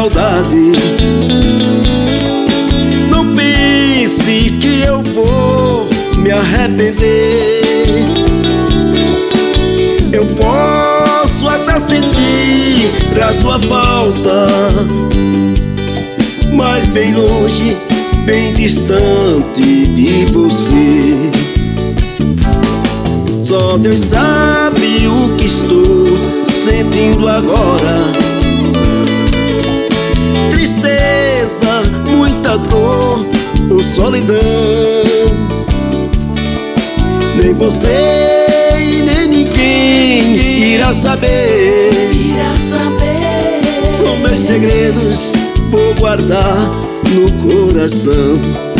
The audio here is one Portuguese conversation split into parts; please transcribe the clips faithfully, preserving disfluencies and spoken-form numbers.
maldade. Não pense que eu vou me arrepender. Eu posso até sentir a sua falta, mas bem longe, bem distante de você. Só Deus sabe o que estou sentindo agora. Tristeza, muita dor ou solidão. Nem você e nem ninguém irá saber. Irá saber. São meus segredos, vou guardar no coração.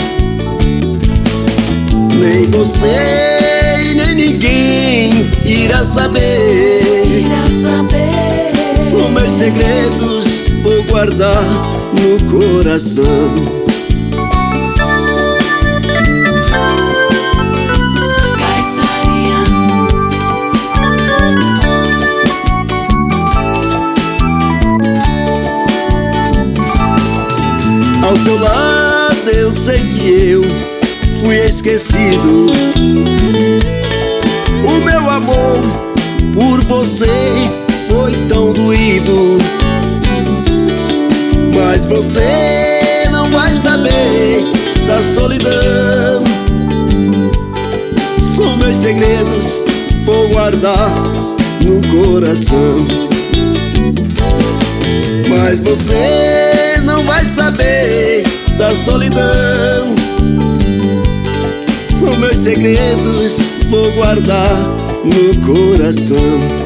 Nem você e nem ninguém irá saber. Irá saber. São meus segredos, vou guardar no coração. Ao seu lado eu sei que eu fui esquecido. O meu amor por você foi tão doído. Mas você não vai saber da solidão. São meus segredos, vou guardar no coração. Mas você não vai saber da solidão. São meus segredos, vou guardar no coração.